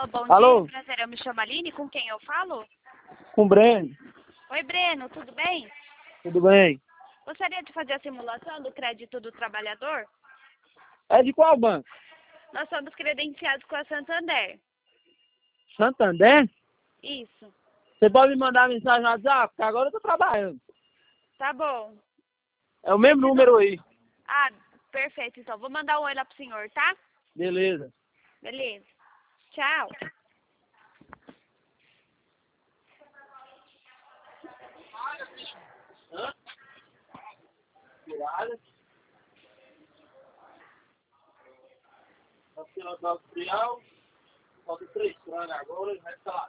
Alô, bom Alô? dia, prazer, eu me chamo Aline, com quem eu falo? Com o Breno. Oi, Breno, tudo bem? Tudo bem? Gostaria de fazer a simulação do crédito do trabalhador? É de qual banco? Nós somos credenciados com a Santander. Santander? Isso, Você pode me mandar mensagem no WhatsApp? Porque agora eu tô trabalhando. tá bom. É o mesmo número aí. Ah, perfeito, então. Vou mandar um oi lá pro senhor, tá? Beleza. Beleza. Tchau. Hã? Tirada. Industrial. Falta 3 planos agora, vai estar lá.